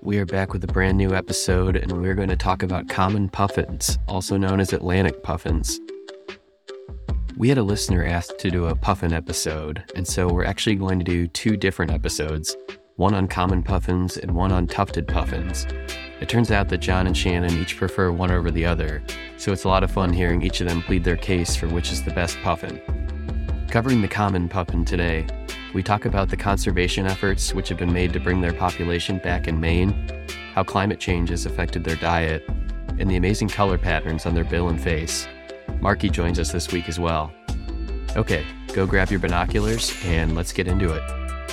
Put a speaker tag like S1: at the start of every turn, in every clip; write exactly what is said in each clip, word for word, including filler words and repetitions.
S1: We are back with a brand new episode, and we're going to talk about common puffins, also known as Atlantic puffins. We had a listener ask to do a puffin episode, and so we're actually going to do two different episodes, one on common puffins and one on tufted puffins. It turns out that John and Shannon each prefer one over the other, so it's a lot of fun hearing each of them plead their case for which is the best puffin. Covering the common puffin today, we talk about the conservation efforts which have been made to bring their population back in Maine, how climate change has affected their diet, and the amazing color patterns on their bill and face. Marky joins us this week as well. Okay, go grab your binoculars and let's get into it.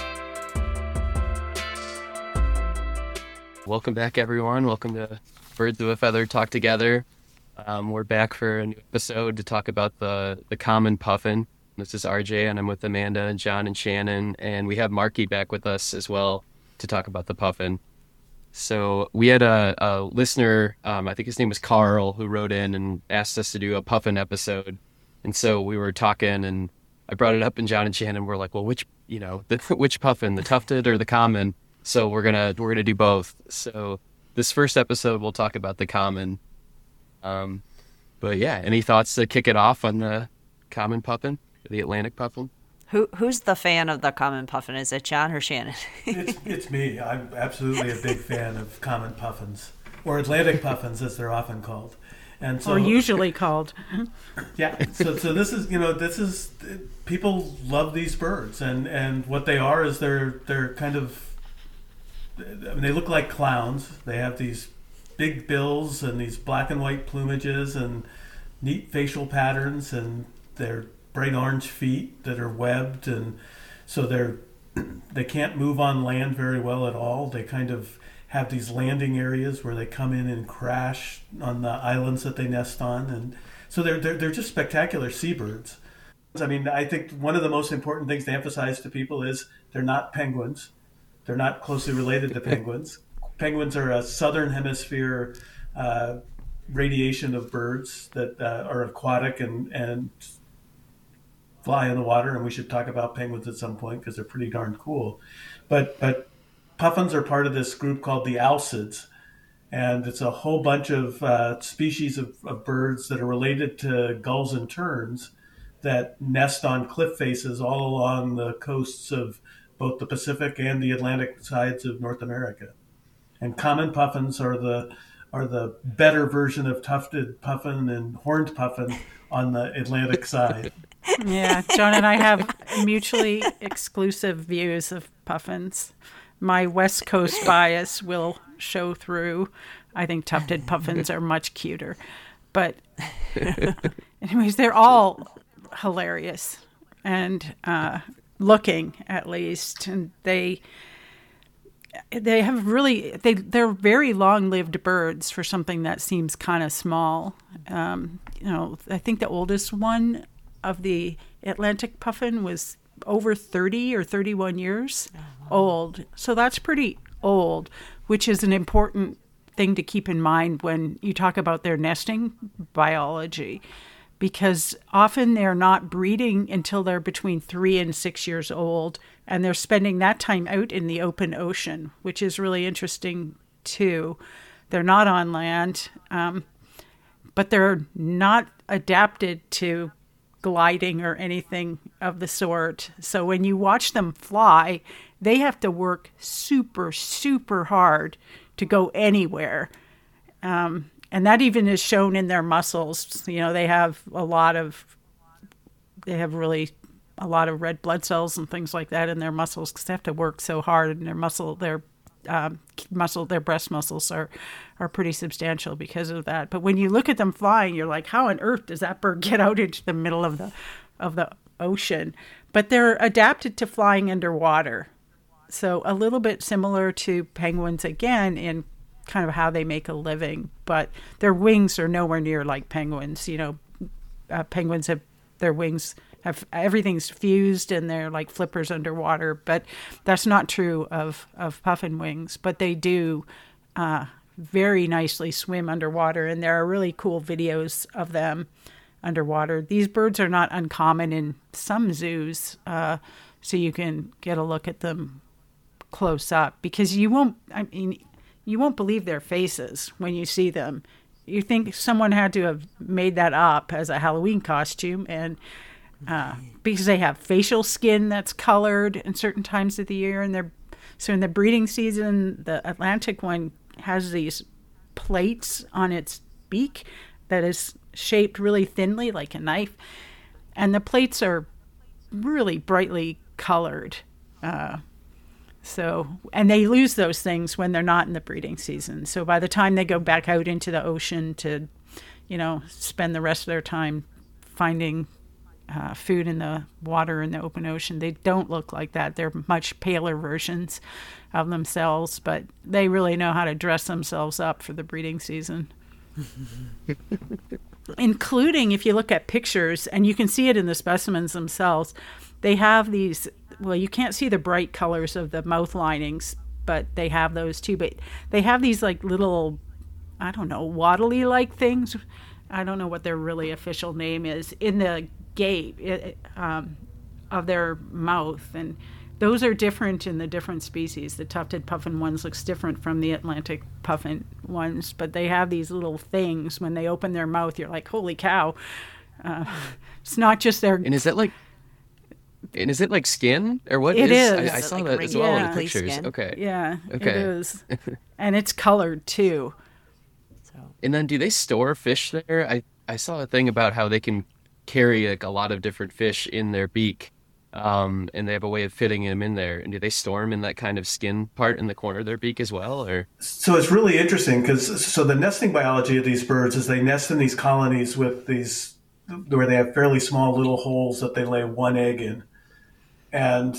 S1: Welcome back, everyone. Welcome to Birds of a Feather Talk Together. Um, we're back for a new episode to talk about the, the common puffin. This is R J, and I'm with Amanda and John and Shannon, and we have Marky back with us as well to talk about the puffin. So we had a, a listener, um, I think his name was Carl, who wrote in and asked us to do a puffin episode. And so we were talking, and I brought it up, and John and Shannon were like, well, which, you know, the, which puffin, the tufted or the common? So we're gonna we're gonna do both. So this first episode, we'll talk about the common. Um, but yeah, any thoughts to kick it off on the common puffin? The Atlantic puffin?
S2: Who Who's the fan of the common puffin? Is it John or Shannon?
S3: it's, it's me. I'm absolutely a big fan of common puffins, or Atlantic puffins as they're often called. And so,
S4: or usually called.
S3: Yeah. So so this is, you know, this is, people love these birds, and, and what they are is they're they're kind of, I mean, they look like clowns. They have these big bills and these black and white plumages and neat facial patterns, and they're bright orange feet that are webbed, and so they're they can't move on land very well at all. They kind of have these landing areas where they come in and crash on the islands that they nest on, and so they're they're, they're just spectacular seabirds. I mean, I think one of the most important things to emphasize to people is they're not penguins. They're not closely related to penguins. Penguins are a southern hemisphere uh, radiation of birds that uh, are aquatic and and fly in the water, and we should talk about penguins at some point because they're pretty darn cool. But but puffins are part of this group called the alcids, and it's a whole bunch of uh, species of, of birds that are related to gulls and terns that nest on cliff faces all along the coasts of both the Pacific and the Atlantic sides of North America. And common puffins are the are the better version of tufted puffin and horned puffin on the Atlantic side.
S4: Yeah, John and I have mutually exclusive views of puffins. My West Coast bias will show through. I think tufted puffins are much cuter. But anyways, they're all hilarious and uh, looking, at least. And they they have really, they, they're very long-lived birds for something that seems kind of small. Um, you know, I think the oldest one of the Atlantic puffin was over thirty or thirty-one years oh, wow. old. So that's pretty old, which is an important thing to keep in mind when you talk about their nesting biology, because often they're not breeding until they're between three and six years old, and they're spending that time out in the open ocean, which is really interesting too. They're not on land, um, but they're not adapted to gliding or anything of the sort. So when you watch them fly, they have to work super, super hard to go anywhere. Um, and that even is shown in their muscles. You know, they have a lot of, they have really a lot of red blood cells and things like that in their muscles because they have to work so hard, and their muscle, their um, muscle, their breast muscles are, are pretty substantial because of that. But when you look at them flying, you're like, how on earth does that bird get out into the middle of the, of the ocean? But they're adapted to flying underwater. So a little bit similar to penguins again in kind of how they make a living, but their wings are nowhere near like penguins. You know, uh, penguins have their wings have everything's fused and they're like flippers underwater, but that's not true of, of puffin wings, but they do uh, very nicely swim underwater, and there are really cool videos of them underwater. These birds are not uncommon in some zoos, uh, so you can get a look at them close up, because you won't, I mean, you won't believe their faces when you see them. You think someone had to have made that up as a Halloween costume, and uh, because they have facial skin that's colored in certain times of the year, and they're so in the breeding season, the Atlantic one has these plates on its beak that is shaped really thinly like a knife, and the plates are really brightly colored. Uh, so, and they lose those things when they're not in the breeding season. So by the time they go back out into the ocean to, you know, spend the rest of their time finding uh, food in the water in the open ocean, they don't look like that. They're much paler versions of themselves, but they really know how to dress themselves up for the breeding season. Including, if you look at pictures, and you can see it in the specimens themselves, they have these, well, you can't see the bright colors of the mouth linings, but they have those too. But they have these like little, I don't know, waddly like things. I don't know what their really official name is, in the gape it, um, of their mouth. And those are different in the different species. The tufted puffin ones looks different from the Atlantic puffin ones, but they have these little things when they open their mouth. You're like, holy cow. Uh, it's not just their...
S1: And is that like... And is it like skin or what?
S4: It
S1: is?
S4: is.
S1: I, I saw
S2: like
S1: that as well
S2: regular
S1: in the pictures.
S2: skin?
S1: Okay.
S4: Yeah,
S1: Okay.
S4: it is. And it's colored too.
S2: So
S1: And then do they store fish there? I, I saw a thing about how they can carry like a lot of different fish in their beak, um, and they have a way of fitting them in there. And do they store them in that kind of skin part in the corner of their beak as well? Or
S3: So it's really interesting because so the nesting biology of these birds is they nest in these colonies with these where they have fairly small little holes that they lay one egg in. And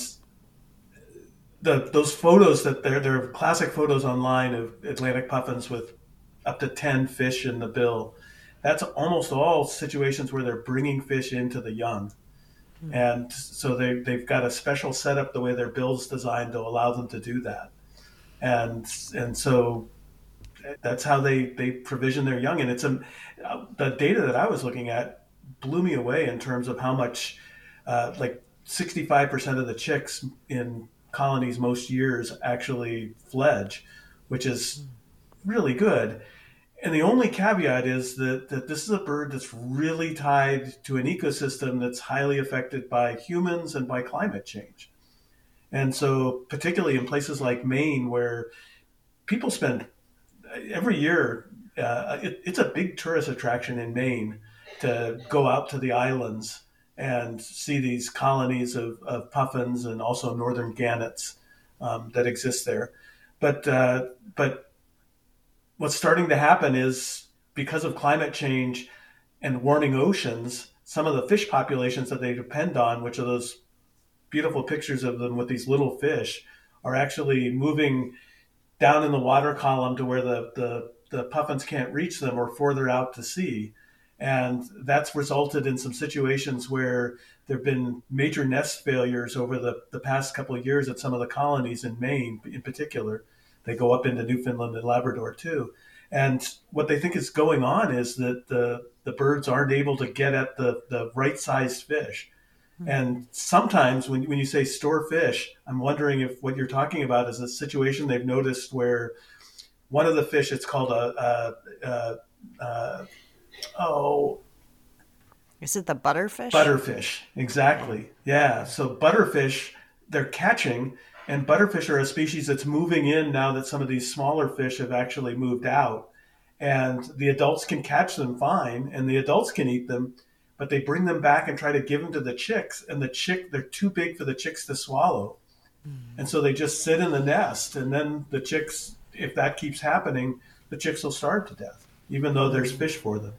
S3: the those photos that they're, they're classic photos online of Atlantic puffins with up to ten fish in the bill. That's almost all situations where they're bringing fish into the young. Mm-hmm. And so they, they've got a special setup the way their bill's designed to allow them to do that. And and so that's how they, they provision their young. And it's a, the data that I was looking at blew me away in terms of how much, uh, like, sixty-five percent of the chicks in colonies most years actually fledge, which is really good. And the only caveat is that, that this is a bird that's really tied to an ecosystem that's highly affected by humans and by climate change. And so particularly in places like Maine, where people spend every year, uh, it, it's a big tourist attraction in Maine to go out to the islands and see these colonies of, of puffins and also northern gannets um, that exist there. But uh, but what's starting to happen is because of climate change and warming oceans, some of the fish populations that they depend on, which are those beautiful pictures of them with these little fish, are actually moving down in the water column to where the, the, the puffins can't reach them or further out to sea. And that's resulted in some situations where there have been major nest failures over the, the past couple of years at some of the colonies in Maine in particular. They go up into Newfoundland and Labrador too. And what they think is going on is that the, the birds aren't able to get at the, the right sized fish. Mm-hmm. And sometimes when, when you say store fish, I'm wondering if what you're talking about is a situation they've noticed where one of the fish, it's called a, a, a, a Oh,
S2: is it the butterfish?
S3: Butterfish, exactly. Yeah. So butterfish, they're catching, and butterfish are a species that's moving in now that some of these smaller fish have actually moved out. And the adults can catch them fine, and the adults can eat them, but they bring them back and try to give them to the chicks, and the chick, they're too big for the chicks to swallow. Mm. And so they just sit in the nest, and then the chicks, if that keeps happening, the chicks will starve to death, even though there's fish for them.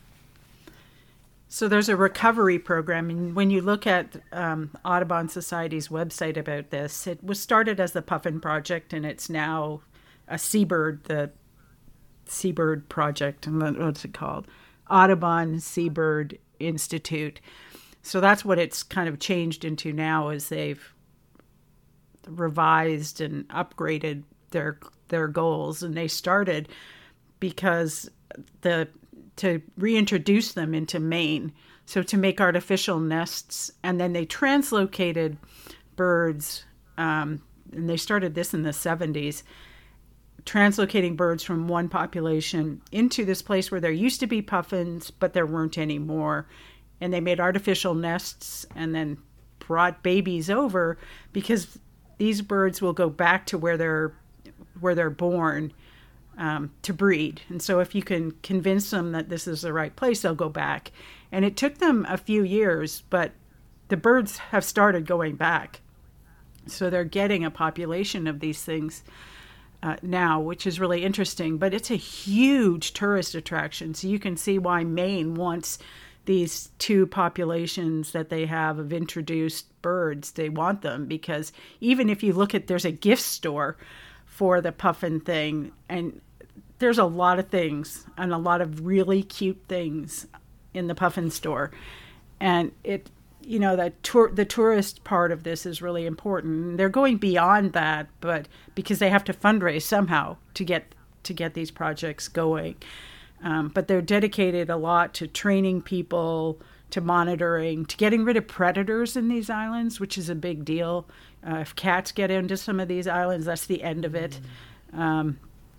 S4: So there's a recovery program, and when you look at um, Audubon Society's website about this, it was started as the Puffin Project, and it's now a Seabird, the Seabird Project, and what's it called? Audubon Seabird Institute. So that's what it's kind of changed into now, is they've revised and upgraded their their goals, and they started because the to reintroduce them into Maine, so to make artificial nests, and then they translocated birds, um, and they started this in the seventies, translocating birds from one population into this place where there used to be puffins, but there weren't any more. And they made artificial nests and then brought babies over because these birds will go back to where they're where they're born um, to breed. And so if you can convince them that this is the right place, they'll go back. And it took them a few years, but the birds have started going back. So they're getting a population of these things uh, now, which is really interesting. But it's a huge tourist attraction. So you can see why Maine wants these two populations that they have of introduced birds. They want them because even if you look at, there's a gift store for the puffin thing, and there's a lot of things and a lot of really cute things in the puffin store. And it, you know, the tour, the tourist part of this is really important. They're going beyond that, but because they have to fundraise somehow to get to get these projects going. Um, but they're dedicated a lot to training people, to monitoring, to getting rid of predators in these islands, which is a big deal. Uh, if cats get into some of these islands, that's the end of it. Um,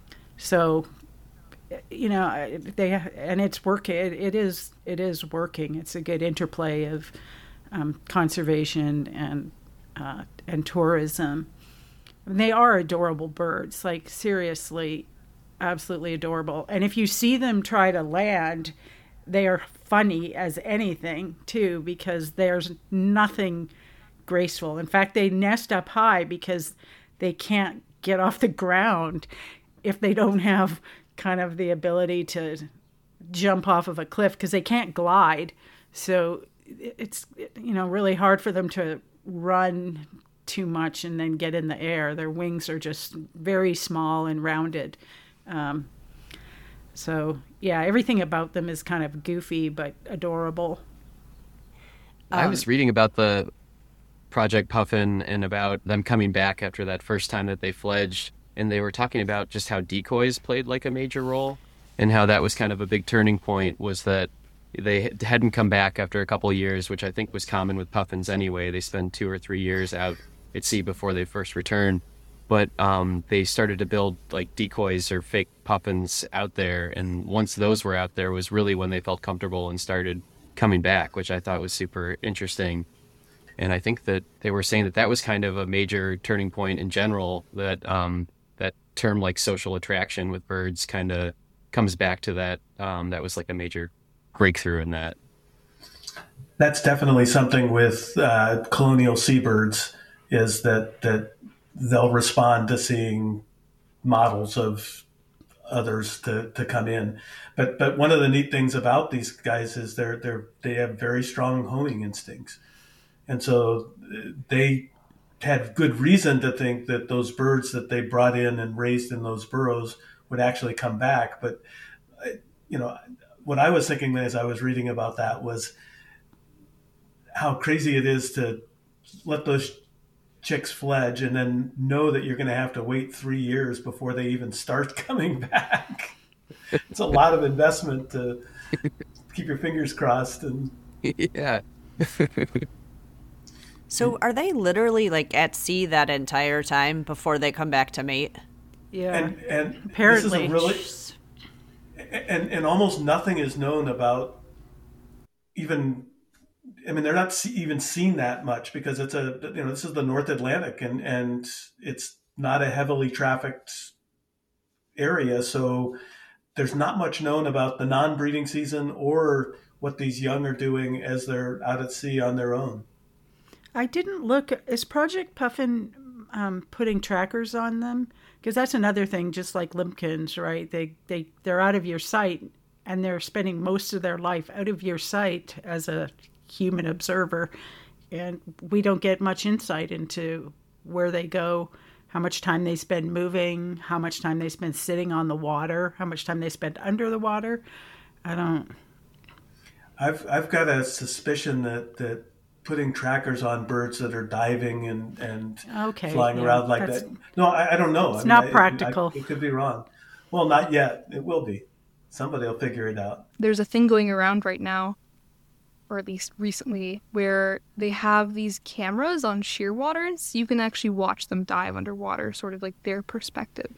S4: so, you know, they and it's working. It, it is it is working. It's a good interplay of um, conservation and uh, and tourism. And they are adorable birds. Like seriously. Absolutely adorable. And if you see them try to land, they are funny as anything too, because there's nothing graceful. In fact, they nest up high because they can't get off the ground if they don't have kind of the ability to jump off of a cliff, because they can't glide. So it's, you know, really hard for them to run too much and then get in the air. Their wings are just very small and rounded. Um, so yeah, everything about them is kind of goofy but adorable.
S1: I was reading about the Project Puffin and about them coming back after that first time that they fledged, and they were talking about just how decoys played like a major role and how that was kind of a big turning point, was that they hadn't come back after a couple of years, which I think was common with puffins anyway. They spend two or three years out at sea before they first return. But um, they started to build like decoys or fake puffins out there. And once those were out there was really when they felt comfortable and started coming back, which I thought was super interesting. And I think that they were saying that that was kind of a major turning point in general, that um, that term like social attraction with birds kind of comes back to that. Um, that was like a major breakthrough in that.
S3: That's definitely something with uh, colonial seabirds, is that that they'll respond to seeing models of others to, to come in. But but one of the neat things about these guys is they're they're they have very strong homing instincts. And so they had good reason to think that those birds that they brought in and raised in those burrows would actually come back. But, you know, what I was thinking as I was reading about that was how crazy it is to let those chicks fledge and then know that you're going to have to wait three years before they even start coming back. It's a lot of investment to keep your fingers crossed. And
S1: yeah.
S2: So are they literally like at sea that entire time before they come back to mate?
S4: Yeah.
S3: And, and
S4: apparently,
S3: this is a really, and and almost nothing is known about even. I mean, they're not see, even seen that much because it's a, you know, this is the North Atlantic and, and it's not a heavily trafficked area. So there's not much known about the non-breeding season or what these young are doing as they're out at sea on their own.
S4: I didn't look. Is Project Puffin um, putting trackers on them? Because that's another thing, just like limpkins, right? They, they, they're out of your sight and they're spending most of their life out of your sight as a human observer, and we don't get much insight into where they go, how much time they spend moving, how much time they spend sitting on the water, how much time they spend under the water. I don't.
S3: I've I've got a suspicion that, that putting trackers on birds that are diving and, and
S4: okay,
S3: flying
S4: yeah,
S3: around like that. No, I, I don't know.
S4: It's
S3: I mean,
S4: not
S3: I,
S4: practical.
S3: I, it could be wrong. Well, not yet. It will be. Somebody will figure it out.
S5: There's a thing going around right now, or at least recently, where they have these cameras on shearwaters. You can actually watch them dive underwater, sort of like their perspective.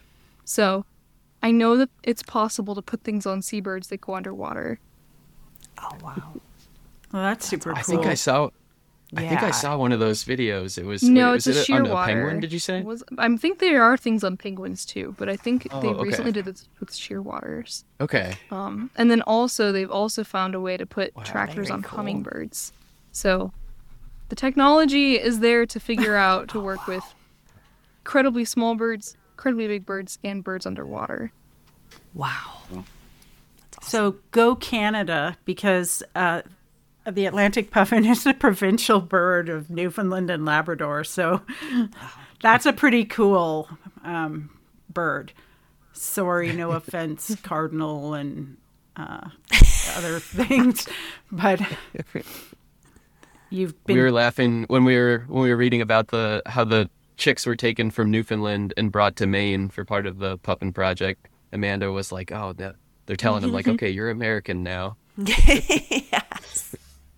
S5: So I know that it's possible to put things on seabirds that go underwater.
S2: Oh wow.
S4: Well, that's super
S1: I
S4: cool.
S1: think I saw. I think I
S2: Yeah.
S1: saw one of those videos. It was
S5: No,
S1: wait,
S5: it's
S1: was
S5: a
S1: it on a
S5: shearwater.
S1: penguin? Did you say?
S5: Was I think there are things on penguins too, but I think
S1: Oh,
S5: they
S1: okay.
S5: recently did this with shearwaters.
S1: Okay.
S5: Um, and then also they've also found a way to put
S1: Wow,
S5: trackers
S2: very
S5: on
S2: cool.
S5: hummingbirds. So the technology is there to figure out to work with incredibly small birds, incredibly big birds, and birds underwater.
S2: Wow.
S4: So go Canada, because uh, the Atlantic puffin is a provincial bird of Newfoundland and Labrador. So that's a pretty cool um, bird. Sorry, no offense, cardinal and uh, other things, but you've been
S1: We were laughing when we were when we were reading about the how the chicks were taken from Newfoundland and brought to Maine for part of the Puffin project. Amanda was like, "Oh, that, they're telling him like, okay, you're American now."
S2: Yes.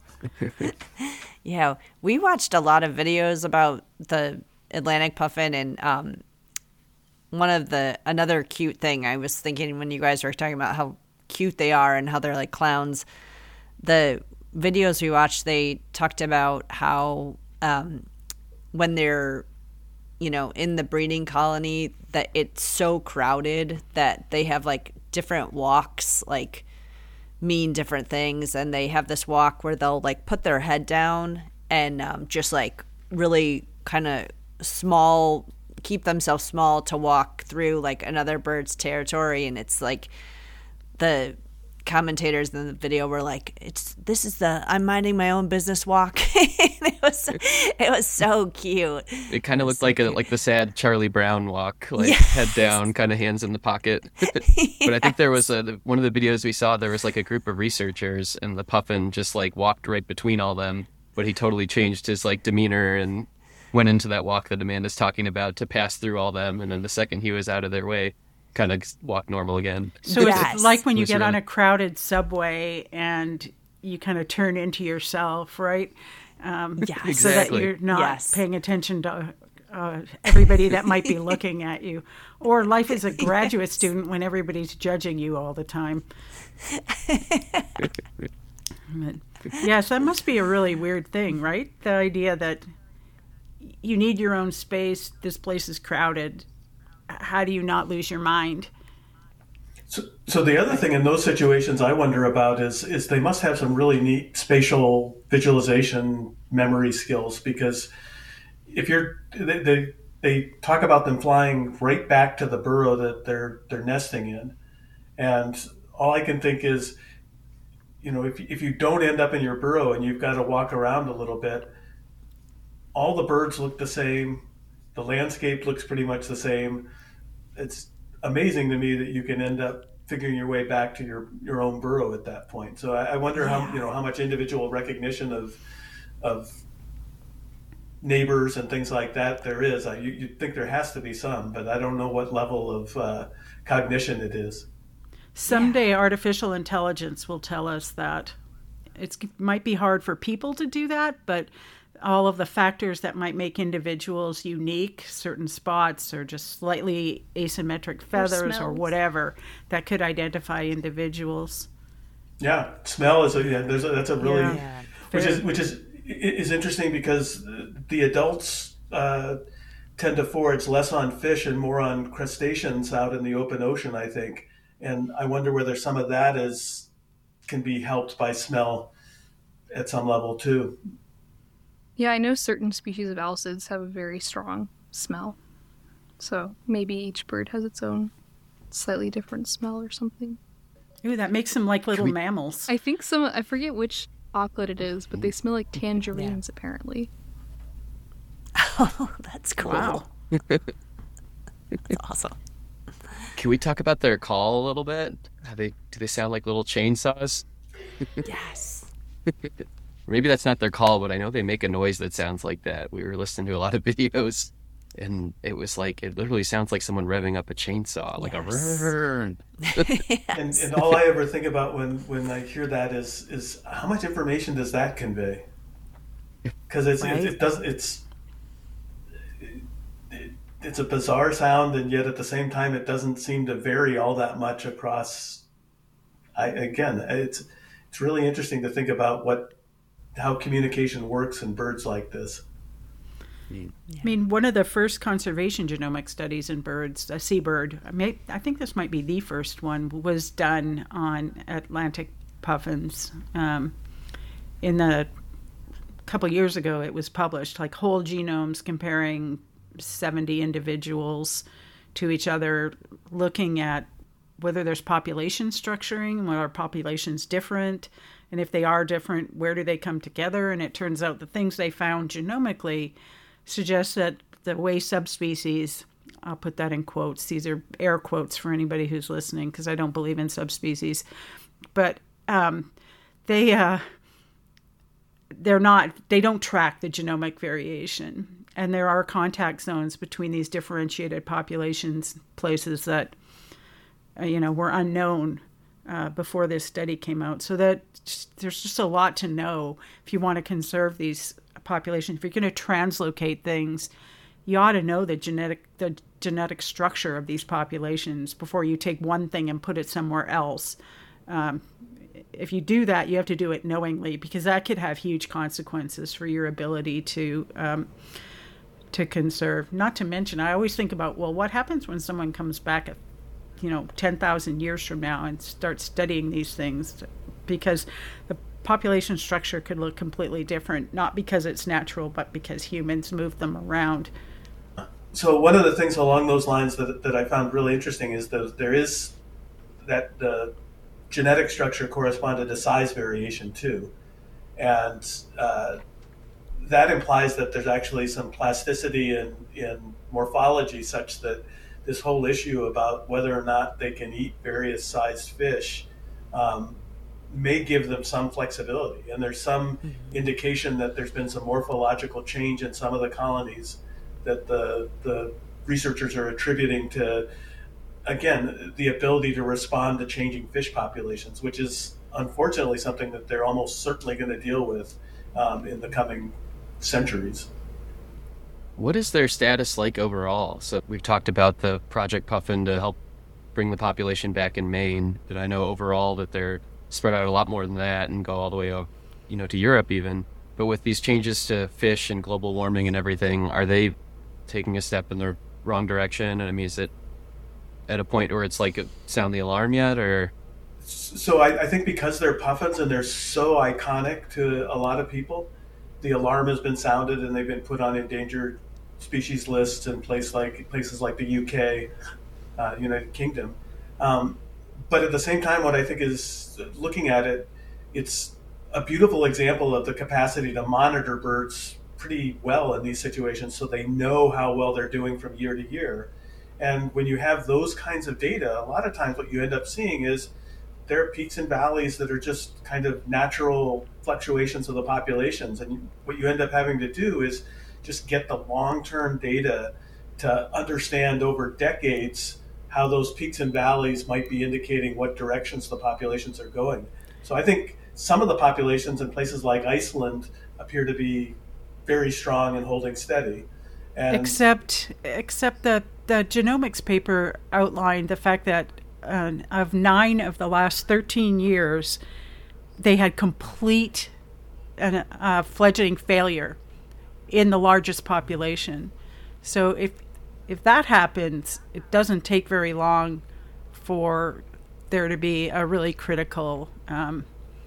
S2: Yeah, we watched a lot of videos about the Atlantic puffin, and um, one of the another cute thing I was thinking when you guys were talking about how cute they are and how they're like clowns. The videos we watched, they talked about how um, when they're, you know, in the breeding colony, that it's so crowded that they have like different walks, like mean different things, and they have this walk where they'll like put their head down and um, just like really kind of small, keep themselves small to walk through like another bird's territory. And it's like the commentators in the video were like, it's this is the I'm minding my own business walk. And it was it was so cute.
S1: It kind of looked like a like the sad Charlie Brown walk, like
S2: Yes.
S1: head down, kind of hands in the pocket. But I think there was a one of the videos we saw. There was like a group of researchers, and the puffin just like walked right between all them. But he totally changed his like demeanor and went into that walk that Amanda's talking about to pass through all them. And then the second he was out of their way, kind of walked normal again.
S4: So
S2: Yes.
S4: it's like when
S1: It
S4: you
S1: was
S4: get on
S1: really-
S4: a crowded subway and you kind of turn into yourself, right? Um,
S2: Yes.
S4: So that
S1: Exactly.
S4: you're not
S2: Yes.
S4: paying attention to uh, everybody that might be looking at you. Or life as a graduate student when everybody's judging you all the time. But, yes, that must be a really weird thing, right? The idea that you need your own space, this place is crowded. How do you not lose your mind?
S3: So, so the other thing in those situations I wonder about is is they must have some really neat spatial visualization memory skills, because if you're they, they they talk about them flying right back to the burrow that they're they're nesting in, and all I can think is, you know, if if you don't end up in your burrow and you've got to walk around a little bit, all the birds look the same, the landscape looks pretty much the same. It's amazing to me that you can end up figuring your way back to your, your own burrow at that point. So I, I wonder how you know how much individual recognition of of neighbors and things like that there is. I, you, you'd think there has to be some, but I don't know what level of uh, cognition it is.
S4: Someday artificial intelligence will tell us that. It might be hard for people to do that, but all of the factors that might make individuals unique, certain spots or just slightly asymmetric feathers or,
S5: smells.
S4: whatever, that could identify individuals.
S3: Yeah, smell is a yeah. There's a, that's a really
S4: Yeah.
S2: Yeah.
S3: which
S4: Very-
S3: is which is is interesting, because the adults uh, tend to forage less on fish and more on crustaceans out in the open ocean, I think. And I wonder whether some of that is can be helped by smell at some level too.
S5: Yeah, I know certain species of alcids have a very strong smell. So maybe each bird has its own slightly different smell or something.
S4: Ooh, that makes them like little
S1: we-
S4: mammals.
S5: I think some, I forget which auklet it is, but they smell like tangerines apparently.
S2: Oh, that's cool.
S4: Wow.
S2: That's awesome.
S1: Can we talk about their call a little bit? How they do they sound like little chainsaws?
S2: Yes.
S1: Maybe that's not their call, but I know they make a noise that sounds like that. We were listening to a lot of videos, and it was like it literally sounds like someone revving up a chainsaw, like
S2: Yes.
S1: a rrrr.
S3: And, and all I ever think about when, when I hear that is is how much information does that convey? Because it's
S2: Right.
S3: it, it does it's it's a bizarre sound, and yet at the same time, it doesn't seem to vary all that much across. I, again, it's it's really interesting to think about what how communication works in birds like this.
S4: I mean, one of the first conservation genomic studies in birds, a seabird, I, may, I think this might be the first one, was done on Atlantic puffins. Um, in the couple years ago, it was published, like whole genomes comparing seventy individuals to each other, looking at whether there's population structuring, whether our population's different, and if they are different, where do they come together? And it turns out the things they found genomically suggest that the way subspecies, I'll put that in quotes, these are air quotes for anybody who's listening because I don't believe in subspecies, but um, they uh, they're not, they don't track the genomic variation. And there are contact zones between these differentiated populations, places that, uh, you know, were unknown uh, before this study came out. So that there's just a lot to know if you want to conserve these populations. If you're going to translocate things, you ought to know the genetic the genetic structure of these populations before you take one thing and put it somewhere else. Um, if you do that, you have to do it knowingly, because that could have huge consequences for your ability to um, to conserve. Not to mention, I always think about, well, what happens when someone comes back, you know, ten thousand years from now and starts studying these things, because the population structure could look completely different, not because it's natural, but because humans move them around.
S3: So one of the things along those lines that, that I found really interesting is that there is that the genetic structure corresponded to size variation too. And uh, that implies that there's actually some plasticity in, in morphology, such that this whole issue about whether or not they can eat various sized fish um, may give them some flexibility. And there's some mm-hmm. indication that there's been some morphological change in some of the colonies that the, the researchers are attributing to, again, the ability to respond to changing fish populations, which is unfortunately something that they're almost certainly going to deal with um, in the coming centuries.
S1: What is their status like overall? So we've talked about the Project Puffin to help bring the population back in Maine, but I know overall that they're spread out a lot more than that and go all the way, you know, to Europe even. But with these changes to fish and global warming and everything, are they taking a step in the wrong direction? And I mean, is it at a point where it's like sound the alarm yet, or?
S3: So I, I think because they're puffins and they're so iconic to a lot of people, the alarm has been sounded and they've been put on endangered species lists in place like places like the U K, uh, United Kingdom. Um, but at the same time, what I think is, looking at it, it's a beautiful example of the capacity to monitor birds pretty well in these situations, so they know how well they're doing from year to year. And when you have those kinds of data, a lot of times what you end up seeing is there are peaks and valleys that are just kind of natural fluctuations of the populations. And you, what you end up having to do is just get the long-term data to understand over decades how those peaks and valleys might be indicating what directions the populations are going. So I think some of the populations in places like Iceland appear to be very strong and holding steady. And
S4: except except that the genomics paper outlined the fact that uh, of nine of the last thirteen years, they had complete uh, uh, fledgling failure in the largest population. So if if that happens, it doesn't take very long for there to be a really critical um,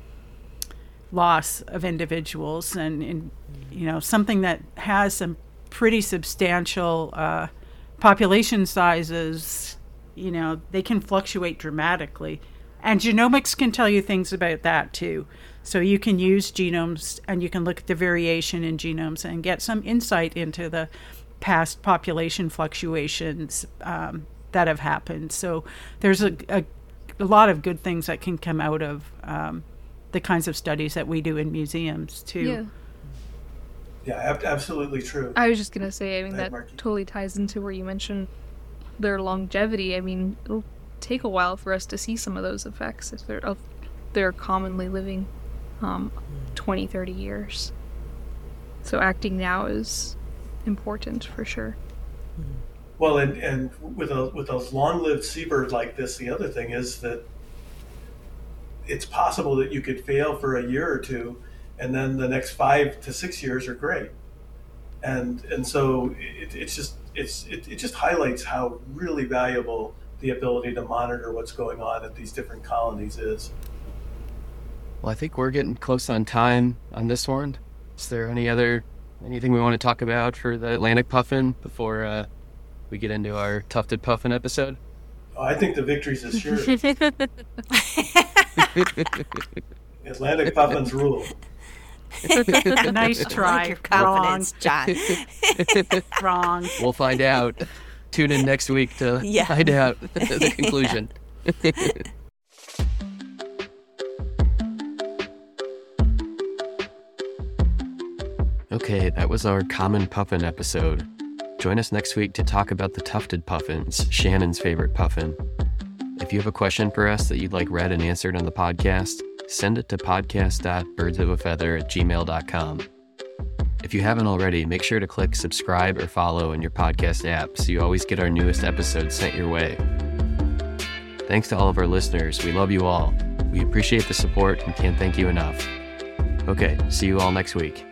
S4: loss of individuals, and, and you know, something that has some pretty substantial uh, population sizes. You know, they can fluctuate dramatically, and genomics can tell you things about that too. So you can use genomes and you can look at the variation in genomes and get some insight into the past population fluctuations um, that have happened. So there's a, a, a lot of good things that can come out of um, the kinds of studies that we do in museums too.
S5: Yeah.
S3: Yeah, ab- absolutely true.
S5: I was just going to say, I mean,
S3: ahead,
S5: that
S3: Marky.
S5: totally ties into where you mentioned their longevity. I mean, it'll take a while for us to see some of those effects if they're, if they're commonly living um, twenty, thirty years. So acting now is important for sure.
S3: Well, and, and with a with a long-lived seabird like this, the other thing is that it's possible that you could fail for a year or two, and then the next five to six years are great. And and so it, it's just it's it, it just highlights how really valuable the ability to monitor what's going on at these different colonies is.
S1: Well, I think we're getting close on time on this one. Is there any other anything we want to talk about for the Atlantic puffin before uh, we get into our tufted puffin episode?
S3: Oh, I think the victory's assured. Atlantic puffins rule.
S4: Nice try.
S2: Like your confidence, John.
S4: Wrong.
S1: We'll find out. Tune in next week to
S2: Yeah.
S1: find out the conclusion. Okay, that was our common puffin episode. Join us next week to talk about the tufted puffins, Shannon's favorite puffin. If you have a question for us that you'd like read and answered on the podcast, send it to podcast dot birds of a feather at gmail dot com. If you haven't already, make sure to click subscribe or follow in your podcast app so you always get our newest episodes sent your way. Thanks to all of our listeners. We love you all. We appreciate the support and can't thank you enough. Okay, see you all next week.